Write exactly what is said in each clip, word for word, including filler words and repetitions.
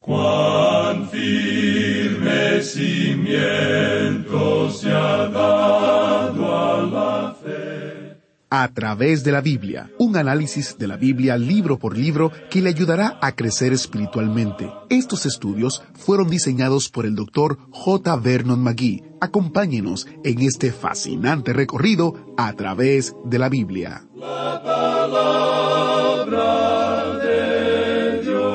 Cuán firme cimiento se ha dado a la fe. A través de la Biblia, un análisis de la Biblia libro por libro que le ayudará a crecer espiritualmente. Estos estudios fueron diseñados por el doctor J. Vernon McGee. Acompáñenos en este fascinante recorrido a través de la Biblia. La palabra de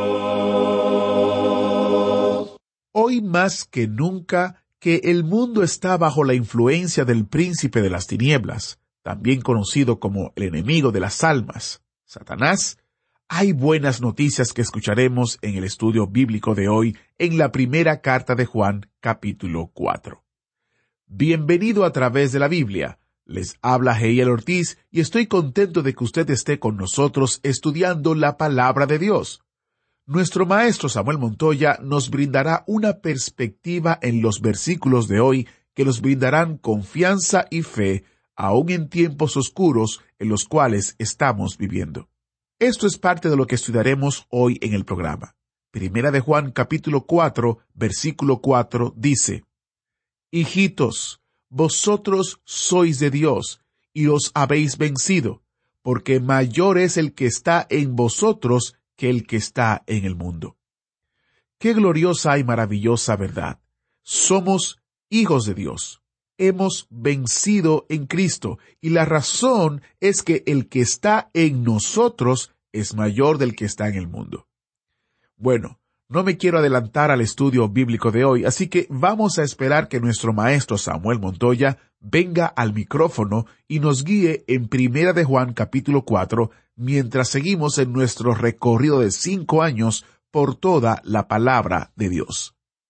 Dios. Hoy más que nunca que el mundo está bajo la influencia del príncipe de las tinieblas, también conocido como el enemigo de las almas, Satanás, hay buenas noticias que escucharemos en el estudio bíblico de hoy en la primera carta de Juan, capítulo cuatro. Bienvenido a través de la Biblia. Les habla Heiel Ortiz y estoy contento de que usted esté con nosotros estudiando la palabra de Dios. Nuestro maestro Samuel Montoya nos brindará una perspectiva en los versículos de hoy que nos brindarán confianza y fe aún en tiempos oscuros en los cuales estamos viviendo. Esto es parte de lo que estudiaremos hoy en el programa. Primera de Juan capítulo cuatro, versículo cuatro dice: Hijitos, vosotros sois de Dios, y os habéis vencido, porque mayor es el que está en vosotros que el que está en el mundo. Qué gloriosa y maravillosa verdad. Somos hijos de Dios. Hemos vencido en Cristo, y la razón es que el que está en nosotros es mayor del que está en el mundo. Bueno, no me quiero adelantar al estudio bíblico de hoy, así que vamos a esperar que nuestro maestro Samuel Montoya venga al micrófono y nos guíe en Primera de Juan capítulo cuatro, mientras seguimos en nuestro recorrido de cinco años por toda la palabra de Dios.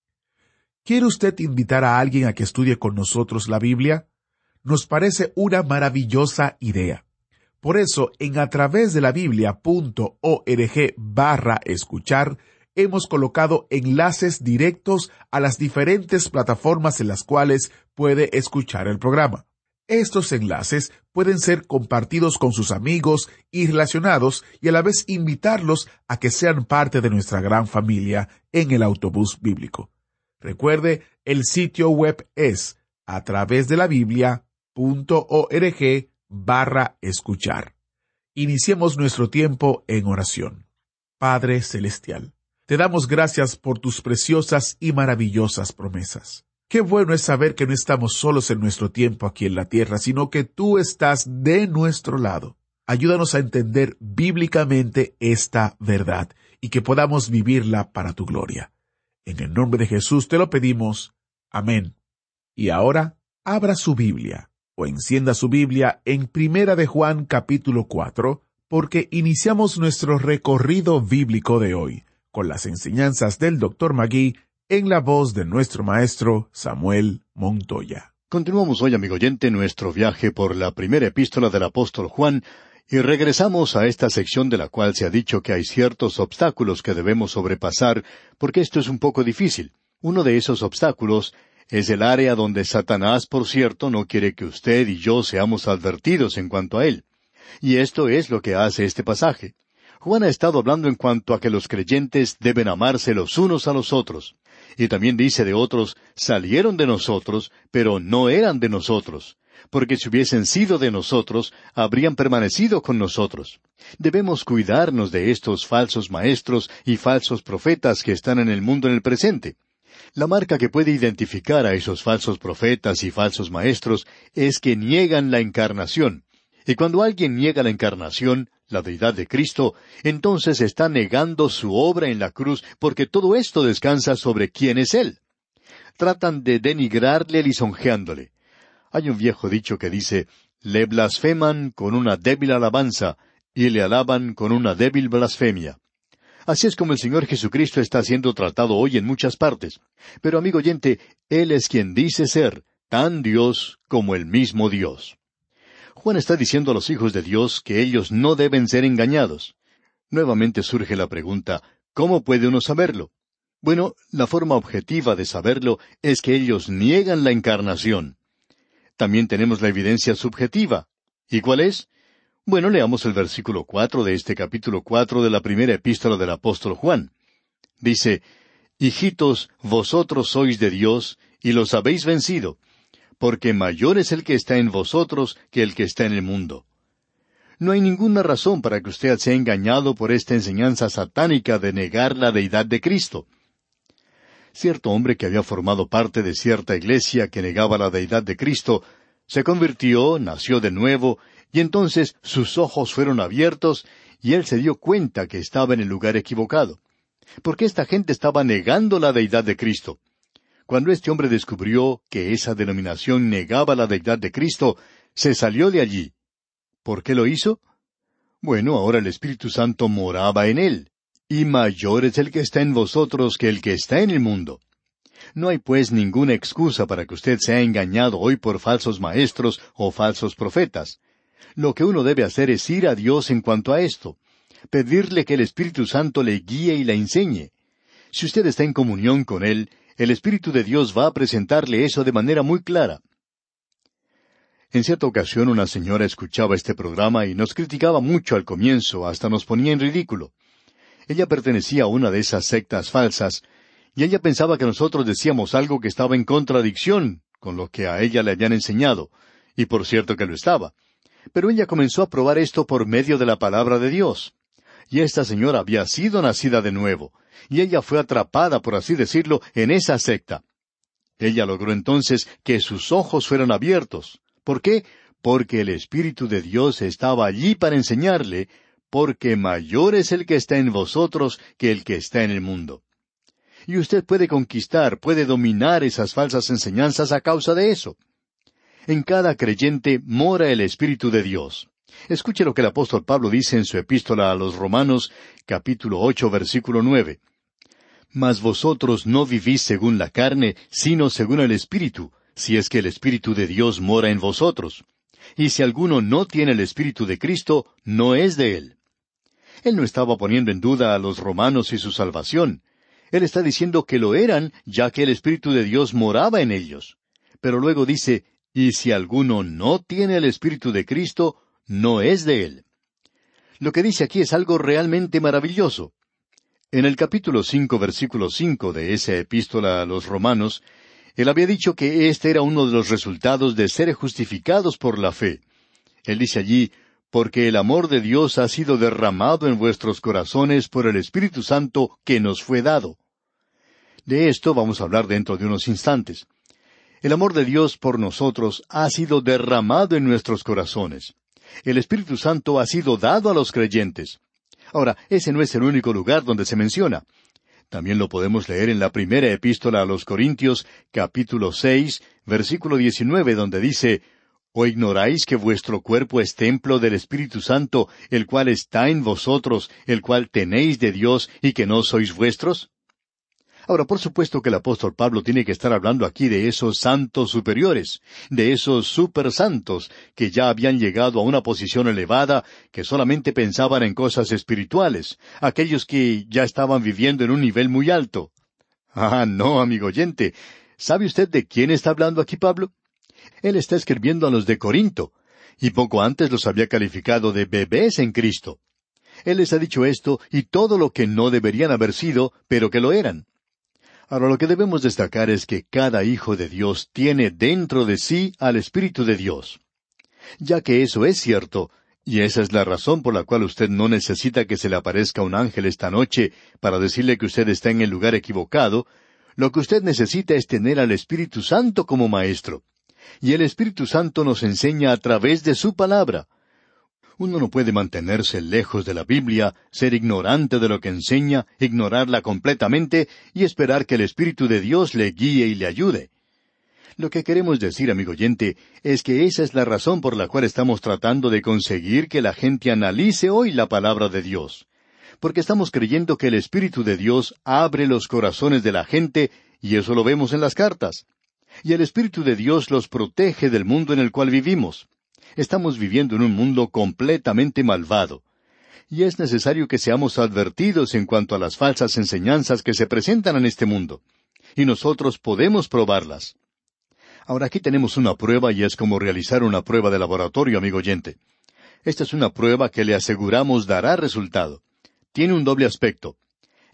¿Quiere usted invitar a alguien a que estudie con nosotros la Biblia? Nos parece una maravillosa idea. Por eso, en a través de la Biblia punto org barra escuchar, hemos colocado enlaces directos a las diferentes plataformas en las cuales puede escuchar el programa. Estos enlaces pueden ser compartidos con sus amigos y relacionados y a la vez invitarlos a que sean parte de nuestra gran familia en el autobús bíblico. Recuerde, el sitio web es a través de la Biblia punto org barra escuchar. Iniciemos nuestro tiempo en oración. Padre Celestial, te damos gracias por tus preciosas y maravillosas promesas. Qué bueno es saber que no estamos solos en nuestro tiempo aquí en la tierra, sino que tú estás de nuestro lado. Ayúdanos a entender bíblicamente esta verdad y que podamos vivirla para tu gloria. En el nombre de Jesús te lo pedimos. Amén. Y ahora, abra su Biblia, o encienda su Biblia en Primera de Juan capítulo cuatro, porque iniciamos nuestro recorrido bíblico de hoy, con las enseñanzas del doctor McGee, en la voz de nuestro maestro Samuel Montoya. Continuamos hoy, amigo oyente, nuestro viaje por la primera epístola del apóstol Juan, y regresamos a esta sección de la cual se ha dicho que hay ciertos obstáculos que debemos sobrepasar, porque esto es un poco difícil. Uno de esos obstáculos es el área donde Satanás, por cierto, no quiere que usted y yo seamos advertidos en cuanto a él. Y esto es lo que hace este pasaje. Juan ha estado hablando en cuanto a que los creyentes deben amarse los unos a los otros. Y también dice de otros, salieron de nosotros, pero no eran de nosotros. Porque si hubiesen sido de nosotros, habrían permanecido con nosotros. Debemos cuidarnos de estos falsos maestros y falsos profetas que están en el mundo en el presente. La marca que puede identificar a esos falsos profetas y falsos maestros es que niegan la encarnación. Y cuando alguien niega la encarnación, la deidad de Cristo, entonces está negando su obra en la cruz, porque todo esto descansa sobre quién es Él. Tratan de denigrarle lisonjeándole. Hay un viejo dicho que dice, le blasfeman con una débil alabanza, y le alaban con una débil blasfemia. Así es como el Señor Jesucristo está siendo tratado hoy en muchas partes. Pero, amigo oyente, Él es quien dice ser tan Dios como el mismo Dios. Juan está diciendo a los hijos de Dios que ellos no deben ser engañados. Nuevamente surge la pregunta, ¿cómo puede uno saberlo? Bueno, la forma objetiva de saberlo es que ellos niegan la encarnación. También tenemos la evidencia subjetiva. ¿Y cuál es? Bueno, leamos el versículo cuatro de este capítulo cuatro de la primera epístola del apóstol Juan. Dice, Hijitos, vosotros sois de Dios, y los habéis vencido, porque mayor es el que está en vosotros que el que está en el mundo. No hay ninguna razón para que usted sea engañado por esta enseñanza satánica de negar la deidad de Cristo. Cierto hombre que había formado parte de cierta iglesia que negaba la deidad de Cristo, se convirtió, nació de nuevo, y entonces sus ojos fueron abiertos, y él se dio cuenta que estaba en el lugar equivocado. Porque esta gente estaba negando la deidad de Cristo. Cuando este hombre descubrió que esa denominación negaba la deidad de Cristo, se salió de allí. ¿Por qué lo hizo? Bueno, ahora el Espíritu Santo moraba en él, y mayor es el que está en vosotros que el que está en el mundo. No hay pues ninguna excusa para que usted sea engañado hoy por falsos maestros o falsos profetas. Lo que uno debe hacer es ir a Dios en cuanto a esto, pedirle que el Espíritu Santo le guíe y le enseñe. Si usted está en comunión con Él, el Espíritu de Dios va a presentarle eso de manera muy clara. En cierta ocasión una señora escuchaba este programa y nos criticaba mucho al comienzo, hasta nos ponía en ridículo. Ella pertenecía a una de esas sectas falsas, y ella pensaba que nosotros decíamos algo que estaba en contradicción con lo que a ella le habían enseñado, y por cierto que lo estaba. Pero ella comenzó a probar esto por medio de la palabra de Dios. Y esta señora había sido nacida de nuevo, y ella fue atrapada, por así decirlo, en esa secta. Ella logró entonces que sus ojos fueran abiertos. ¿Por qué? Porque el Espíritu de Dios estaba allí para enseñarle, porque mayor es el que está en vosotros que el que está en el mundo. Y usted puede conquistar, puede dominar esas falsas enseñanzas a causa de eso. En cada creyente mora el Espíritu de Dios. Escuche lo que el apóstol Pablo dice en su epístola a los Romanos, capítulo ocho, versículo nueve. Mas vosotros no vivís según la carne, sino según el Espíritu, si es que el Espíritu de Dios mora en vosotros. Y si alguno no tiene el Espíritu de Cristo, no es de él. Él no estaba poniendo en duda a los romanos y su salvación. Él está diciendo que lo eran, ya que el Espíritu de Dios moraba en ellos. Pero luego dice, y si alguno no tiene el Espíritu de Cristo, no es de él. Lo que dice aquí es algo realmente maravilloso. En el capítulo cinco, versículo cinco de esa epístola a los romanos, él había dicho que este era uno de los resultados de ser justificados por la fe. Él dice allí, porque el amor de Dios ha sido derramado en vuestros corazones por el Espíritu Santo que nos fue dado. De esto vamos a hablar dentro de unos instantes. El amor de Dios por nosotros ha sido derramado en nuestros corazones. El Espíritu Santo ha sido dado a los creyentes. Ahora, ese no es el único lugar donde se menciona. También lo podemos leer en la primera epístola a los Corintios, capítulo seis, versículo diecinueve, donde dice, ¿O ignoráis que vuestro cuerpo es templo del Espíritu Santo, el cual está en vosotros, el cual tenéis de Dios, y que no sois vuestros? Ahora, por supuesto que el apóstol Pablo tiene que estar hablando aquí de esos santos superiores, de esos supersantos que ya habían llegado a una posición elevada, que solamente pensaban en cosas espirituales, aquellos que ya estaban viviendo en un nivel muy alto. Ah, no, amigo oyente. ¿Sabe usted de quién está hablando aquí Pablo? Él está escribiendo a los de Corinto, y poco antes los había calificado de bebés en Cristo. Él les ha dicho esto y todo lo que no deberían haber sido, pero que lo eran. Ahora, lo que debemos destacar es que cada hijo de Dios tiene dentro de sí al Espíritu de Dios. Ya que eso es cierto, y esa es la razón por la cual usted no necesita que se le aparezca un ángel esta noche para decirle que usted está en el lugar equivocado, lo que usted necesita es tener al Espíritu Santo como maestro. Y el Espíritu Santo nos enseña a través de su palabra. Uno no puede mantenerse lejos de la Biblia, ser ignorante de lo que enseña, ignorarla completamente y esperar que el Espíritu de Dios le guíe y le ayude. Lo que queremos decir, amigo oyente, es que esa es la razón por la cual estamos tratando de conseguir que la gente analice hoy la palabra de Dios. Porque estamos creyendo que el Espíritu de Dios abre los corazones de la gente, y eso lo vemos en las cartas. Y el Espíritu de Dios los protege del mundo en el cual vivimos. Estamos viviendo en un mundo completamente malvado. Y es necesario que seamos advertidos en cuanto a las falsas enseñanzas que se presentan en este mundo. Y nosotros podemos probarlas. Ahora aquí tenemos una prueba y es como realizar una prueba de laboratorio, amigo oyente. Esta es una prueba que le aseguramos dará resultado. Tiene un doble aspecto.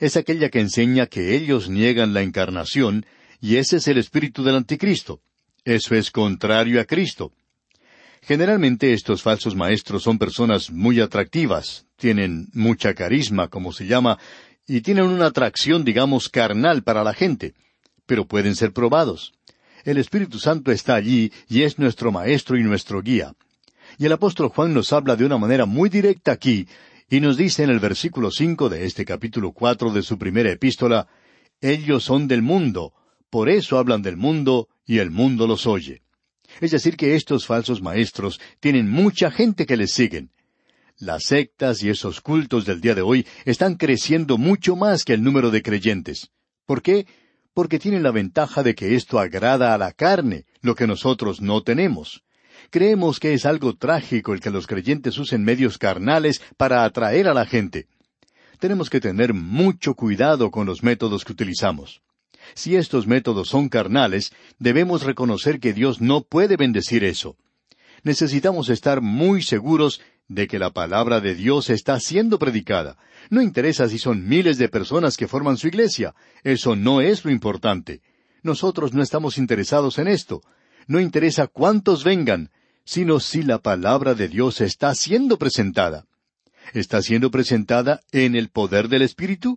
es aquella que enseña que ellos niegan la encarnación, y ese es el espíritu del anticristo. Eso es contrario a Cristo. Generalmente estos falsos maestros son personas muy atractivas, tienen mucha carisma, como se llama, y tienen una atracción, digamos, carnal para la gente, pero pueden ser probados. El Espíritu Santo está allí y es nuestro maestro y nuestro guía. Y el apóstol Juan nos habla de una manera muy directa aquí, y nos dice en el versículo cinco de este capítulo cuatro de su primera epístola, ellos son del mundo, por eso hablan del mundo, y el mundo los oye. Es decir, que estos falsos maestros tienen mucha gente que les siguen. Las sectas y esos cultos del día de hoy están creciendo mucho más que el número de creyentes. ¿Por qué? Porque tienen la ventaja de que esto agrada a la carne, lo que nosotros no tenemos. Creemos que es algo trágico el que los creyentes usen medios carnales para atraer a la gente. Tenemos que tener mucho cuidado con los métodos que utilizamos. Si estos métodos son carnales, debemos reconocer que Dios no puede bendecir eso. Necesitamos estar muy seguros de que la palabra de Dios está siendo predicada. No interesa si son miles de personas que forman su iglesia. Eso no es lo importante. Nosotros no estamos interesados en esto. No interesa cuántos vengan, sino si la palabra de Dios está siendo presentada. ¿Está siendo presentada en el poder del Espíritu?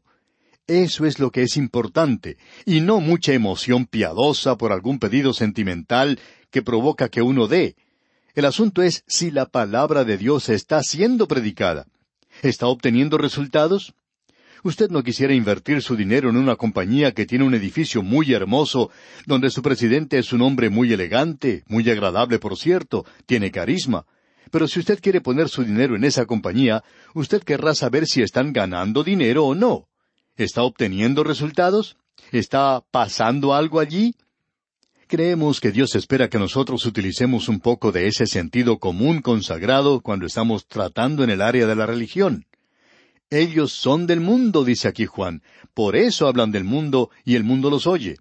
Eso es lo que es importante, y no mucha emoción piadosa por algún pedido sentimental que provoca que uno dé. El asunto es si la palabra de Dios está siendo predicada. ¿Está obteniendo resultados? Usted no quisiera invertir su dinero en una compañía que tiene un edificio muy hermoso, donde su presidente es un hombre muy elegante, muy agradable por cierto, tiene carisma. Pero si usted quiere poner su dinero en esa compañía, usted querrá saber si están ganando dinero o no. ¿Está obteniendo resultados? ¿Está pasando algo allí? Creemos que Dios espera que nosotros utilicemos un poco de ese sentido común consagrado cuando estamos tratando en el área de la religión. Ellos son del mundo, dice aquí Juan, por eso hablan del mundo y el mundo los oye.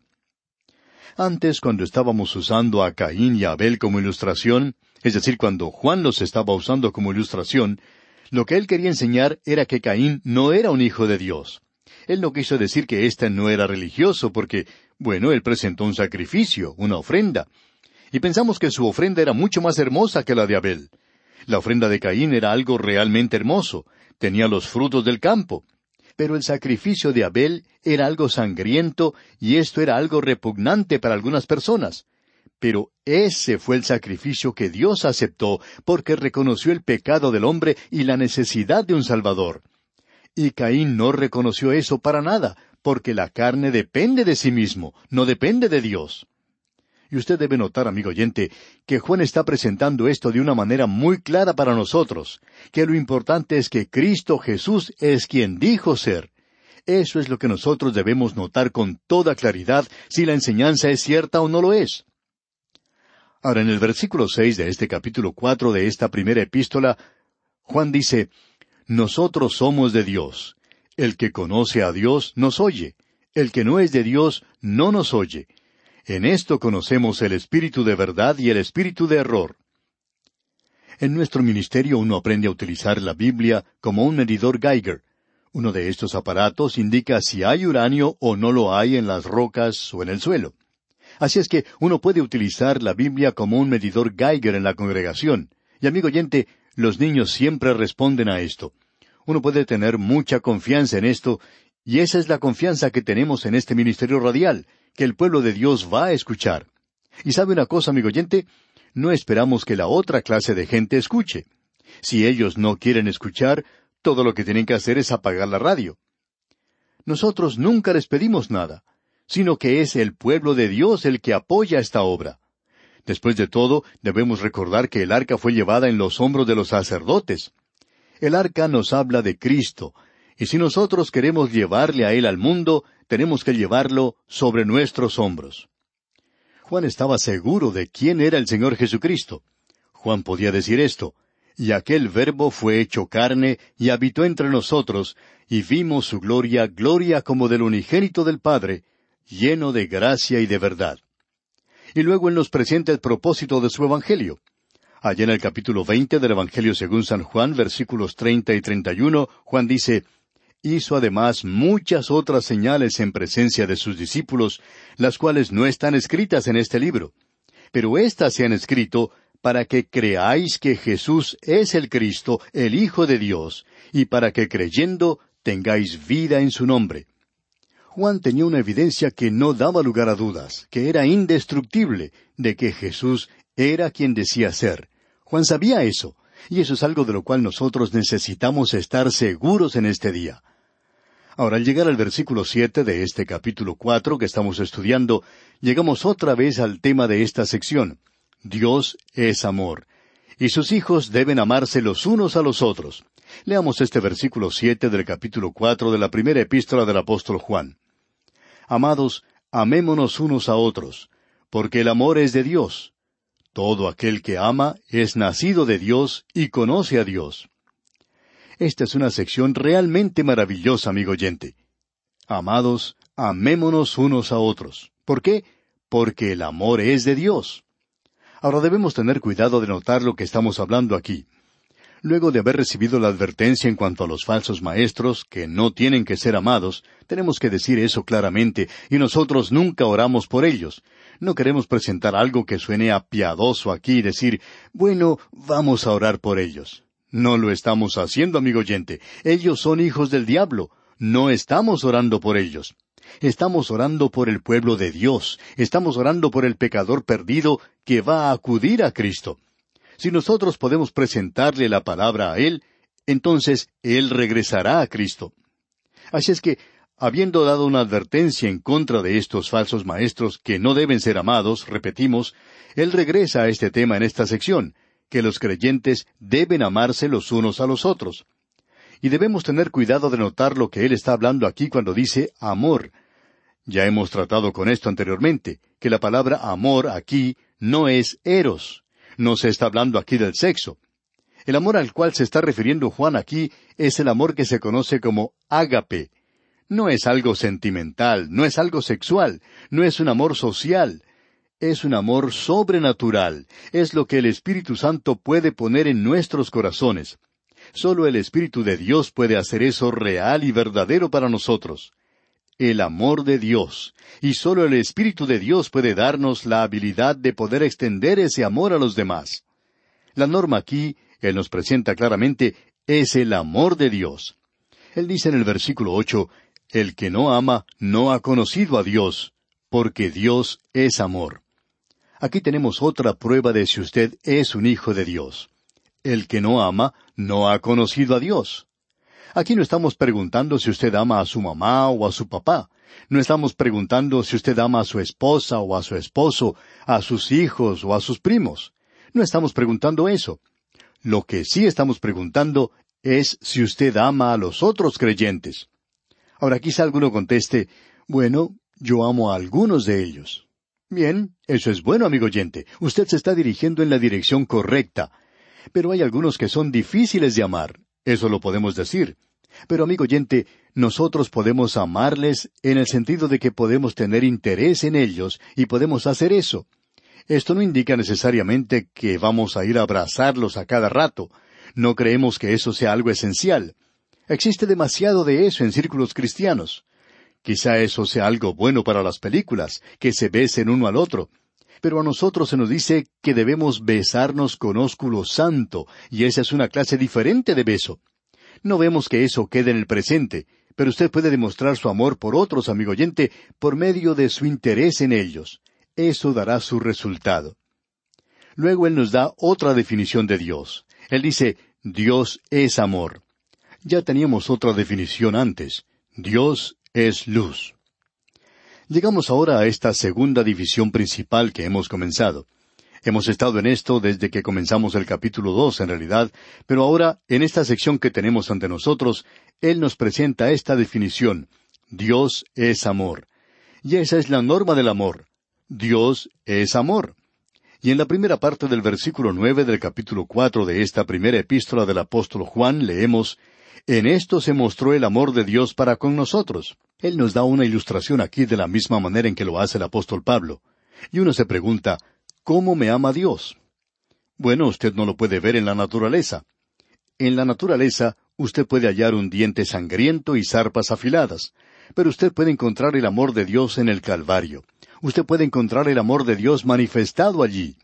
Antes, cuando estábamos usando a Caín y a Abel como ilustración, es decir, cuando Juan los estaba usando como ilustración, lo que él quería enseñar era que Caín no era un hijo de Dios. Él no quiso decir que éste no era religioso, porque, bueno, él presentó un sacrificio, una ofrenda. Y pensamos que su ofrenda era mucho más hermosa que la de Abel. La ofrenda de Caín era algo realmente hermoso, tenía los frutos del campo. Pero el sacrificio de Abel era algo sangriento, y esto era algo repugnante para algunas personas. Pero ese fue el sacrificio que Dios aceptó, porque reconoció el pecado del hombre y la necesidad de un Salvador. Y Caín no reconoció eso para nada, porque la carne depende de sí mismo, no depende de Dios. Y usted debe notar, amigo oyente, que Juan está presentando esto de una manera muy clara para nosotros, que lo importante es que Cristo Jesús es quien dijo ser. Eso es lo que nosotros debemos notar con toda claridad si la enseñanza es cierta o no lo es. Ahora, en el versículo seis de este capítulo cuatro de esta primera epístola, Juan dice, nosotros somos de Dios. El que conoce a Dios nos oye. El que no es de Dios no nos oye. En esto conocemos el espíritu de verdad y el espíritu de error. En nuestro ministerio uno aprende a utilizar la Biblia como un medidor Geiger. Uno de estos aparatos indica si hay uranio o no lo hay en las rocas o en el suelo. Así es que uno puede utilizar la Biblia como un medidor Geiger en la congregación. Y amigo oyente, los niños siempre responden a esto. Uno puede tener mucha confianza en esto, y esa es la confianza que tenemos en este ministerio radial, que el pueblo de Dios va a escuchar. Y sabe una cosa, amigo oyente, no esperamos que la otra clase de gente escuche. Si ellos no quieren escuchar, todo lo que tienen que hacer es apagar la radio. Nosotros nunca les pedimos nada, sino que es el pueblo de Dios el que apoya esta obra. Después de todo, debemos recordar que el arca fue llevada en los hombros de los sacerdotes. El arca nos habla de Cristo, y si nosotros queremos llevarle a Él al mundo, tenemos que llevarlo sobre nuestros hombros. Juan estaba seguro de quién era el Señor Jesucristo. Juan podía decir esto, y aquel Verbo fue hecho carne y habitó entre nosotros, y vimos su gloria, gloria como del unigénito del Padre, lleno de gracia y de verdad. Y luego Él nos presenta el propósito de su Evangelio. Allá en el capítulo veinte del Evangelio según San Juan, versículos treinta y treinta y uno, Juan dice, hizo además muchas otras señales en presencia de sus discípulos, las cuales no están escritas en este libro. Pero éstas se han escrito para que creáis que Jesús es el Cristo, el Hijo de Dios, y para que creyendo tengáis vida en su nombre. Juan tenía una evidencia que no daba lugar a dudas, que era indestructible, de que Jesús era quien decía ser. Juan sabía eso, y eso es algo de lo cual nosotros necesitamos estar seguros en este día. Ahora, al llegar al versículo siete de este capítulo cuatro que estamos estudiando, llegamos otra vez al tema de esta sección. Dios es amor, y sus hijos deben amarse los unos a los otros. Leamos este versículo siete del capítulo cuatro de la primera epístola del apóstol Juan. Amados, amémonos unos a otros, porque el amor es de Dios. Todo aquel que ama es nacido de Dios y conoce a Dios. Esta es una sección realmente maravillosa, amigo oyente. Amados, amémonos unos a otros. ¿Por qué? Porque el amor es de Dios. Ahora debemos tener cuidado de notar lo que estamos hablando aquí. Luego de haber recibido la advertencia en cuanto a los falsos maestros, que no tienen que ser amados, tenemos que decir eso claramente, y nosotros nunca oramos por ellos. No queremos presentar algo que suene a piadoso aquí y decir, bueno, vamos a orar por ellos. No lo estamos haciendo, amigo oyente. Ellos son hijos del diablo. No estamos orando por ellos. Estamos orando por el pueblo de Dios. Estamos orando por el pecador perdido que va a acudir a Cristo. Si nosotros podemos presentarle la palabra a Él, entonces Él regresará a Cristo. Así es que, habiendo dado una advertencia en contra de estos falsos maestros que no deben ser amados, repetimos, Él regresa a este tema en esta sección, que los creyentes deben amarse los unos a los otros. Y debemos tener cuidado de notar lo que Él está hablando aquí cuando dice amor. Ya hemos tratado con esto anteriormente, que la palabra amor aquí no es eros. No se está hablando aquí del sexo. El amor al cual se está refiriendo Juan aquí es el amor que se conoce como ágape. No es algo sentimental, no es algo sexual, no es un amor social. Es un amor sobrenatural. Es lo que el Espíritu Santo puede poner en nuestros corazones. Solo el Espíritu de Dios puede hacer eso real y verdadero para nosotros. El amor de Dios. Y solo el Espíritu de Dios puede darnos la habilidad de poder extender ese amor a los demás. La norma aquí, Él nos presenta claramente, es el amor de Dios. Él dice en el versículo ocho, el que no ama no ha conocido a Dios, porque Dios es amor. Aquí tenemos otra prueba de si usted es un hijo de Dios. El que no ama no ha conocido a Dios. Aquí no estamos preguntando si usted ama a su mamá o a su papá. No estamos preguntando si usted ama a su esposa o a su esposo, a sus hijos o a sus primos. No estamos preguntando eso. Lo que sí estamos preguntando es si usted ama a los otros creyentes. Ahora quizá alguno conteste, bueno, yo amo a algunos de ellos. Bien, eso es bueno, amigo oyente. Usted se está dirigiendo en la dirección correcta. Pero hay algunos que son difíciles de amar. Eso lo podemos decir. Pero, amigo oyente, nosotros podemos amarles en el sentido de que podemos tener interés en ellos y podemos hacer eso. Esto no indica necesariamente que vamos a ir a abrazarlos a cada rato. No creemos que eso sea algo esencial. Existe demasiado de eso en círculos cristianos. Quizá eso sea algo bueno para las películas, que se besen uno al otro. Pero a nosotros se nos dice que debemos besarnos con ósculo santo, y esa es una clase diferente de beso. No vemos que eso quede en el presente, pero usted puede demostrar su amor por otros, amigo oyente, por medio de su interés en ellos. Eso dará su resultado. Luego Él nos da otra definición de Dios. Él dice, Dios es amor. Ya teníamos otra definición antes. Dios es luz. Llegamos ahora a esta segunda división principal que hemos comenzado. Hemos estado en esto desde que comenzamos el capítulo dos, en realidad, pero ahora, en esta sección que tenemos ante nosotros, Él nos presenta esta definición. Dios es amor. Y esa es la norma del amor. Dios es amor. Y en la primera parte del versículo nueve del capítulo cuatro de esta primera epístola del apóstol Juan leemos, en esto se mostró el amor de Dios para con nosotros. Él nos da una ilustración aquí de la misma manera en que lo hace el apóstol Pablo. Y uno se pregunta, ¿cómo me ama Dios? Bueno, usted no lo puede ver en la naturaleza. En la naturaleza, Usted puede hallar un diente sangriento y zarpas afiladas, pero usted puede encontrar el amor de Dios en el Calvario. Usted puede encontrar el amor de Dios manifestado allí.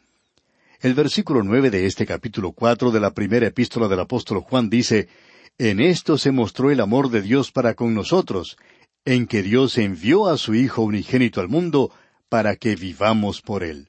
El versículo nueve de este capítulo cuatro de la primera epístola del apóstol Juan dice, «En esto se mostró el amor de Dios para con nosotros, en que Dios envió a su Hijo unigénito al mundo para que vivamos por Él».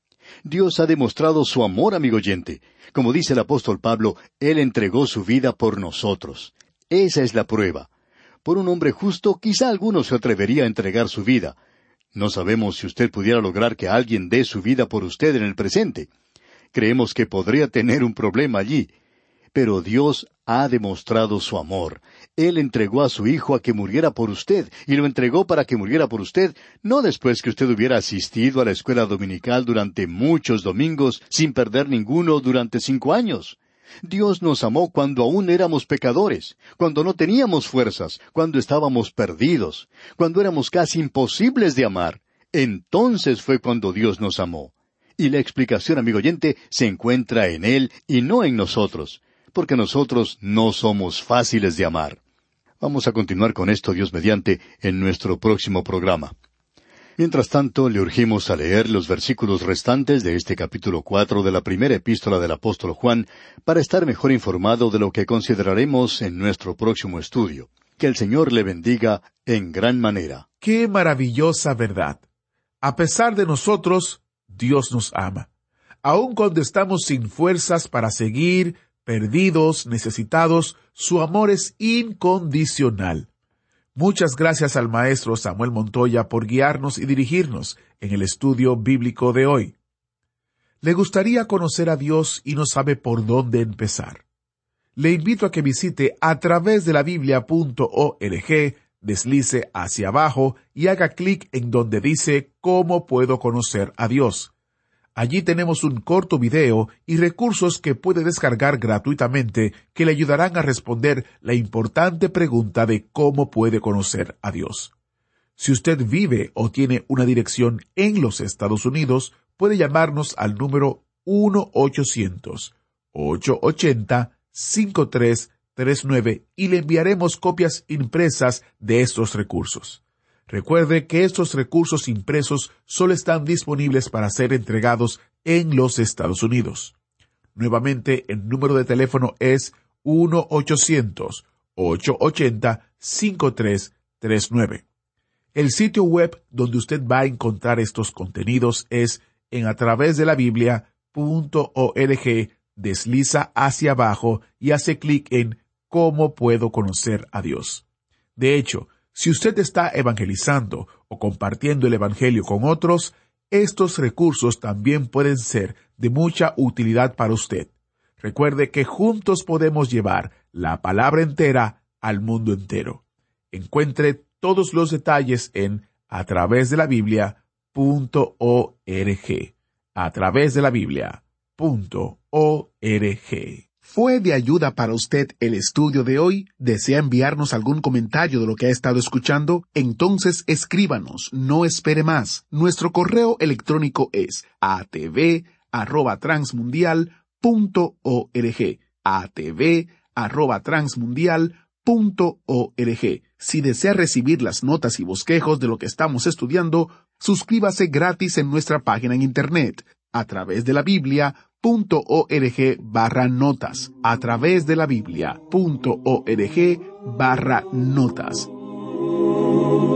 Dios ha demostrado su amor, amigo oyente. Como dice el apóstol Pablo, Él entregó su vida por nosotros. Esa es la prueba. Por un hombre justo, quizá alguno se atrevería a entregar su vida. No sabemos si usted pudiera lograr que alguien dé su vida por usted en el presente. Creemos que podría tener un problema allí. Pero Dios ha demostrado su amor. Él entregó a su Hijo a que muriera por usted, y lo entregó para que muriera por usted, no después que usted hubiera asistido a la escuela dominical durante muchos domingos, sin perder ninguno durante cinco años. Dios nos amó cuando aún éramos pecadores, cuando no teníamos fuerzas, cuando estábamos perdidos, cuando éramos casi imposibles de amar. Entonces fue cuando Dios nos amó. Y la explicación, amigo oyente, se encuentra en Él y no en nosotros, porque nosotros no somos fáciles de amar. Vamos a continuar con esto, Dios mediante, en nuestro próximo programa. Mientras tanto, le urgimos a leer los versículos restantes de este capítulo cuatro de la primera epístola del apóstol Juan para estar mejor informado de lo que consideraremos en nuestro próximo estudio. Que el Señor le bendiga en gran manera. ¡Qué maravillosa verdad! A pesar de nosotros, Dios nos ama. Aun cuando estamos sin fuerzas para seguir, perdidos, necesitados, su amor es incondicional. Muchas gracias al maestro Samuel Montoya por guiarnos y dirigirnos en el estudio bíblico de hoy. ¿Le gustaría conocer a Dios y no sabe por dónde empezar? Le invito a que visite a través de la biblia punto org, deslice hacia abajo y haga clic en donde dice ¿Cómo puedo conocer a Dios? Allí tenemos un corto video y recursos que puede descargar gratuitamente que le ayudarán a responder la importante pregunta de cómo puede conocer a Dios. Si usted vive o tiene una dirección en los Estados Unidos, puede llamarnos al número uno ochocientos, ocho ochenta, cinco tres tres nueve y le enviaremos copias impresas de estos recursos. Recuerde que estos recursos impresos solo están disponibles para ser entregados en los Estados Unidos. Nuevamente, el número de teléfono es uno ochocientos, ocho ochenta, cinco tres tres nueve. El sitio web donde usted va a encontrar estos contenidos es en a través de la biblia punto org, desliza hacia abajo y hace clic en ¿Cómo puedo conocer a Dios? De hecho, si usted está evangelizando o compartiendo el Evangelio con otros, estos recursos también pueden ser de mucha utilidad para usted. Recuerde que juntos podemos llevar la palabra entera al mundo entero. Encuentre todos los detalles en a través de la biblia punto org. A través de la biblia punto org. ¿Fue de ayuda para usted el estudio de hoy? ¿Desea enviarnos algún comentario de lo que ha estado escuchando? Entonces escríbanos, no espere más. Nuestro correo electrónico es a t v arroba transmundial punto org. a t v arroba transmundial punto org. Si desea recibir las notas y bosquejos de lo que estamos estudiando, suscríbase gratis en nuestra página en internet, a través de la Biblia punto org barra notas, a través de la biblia punto org barra notas.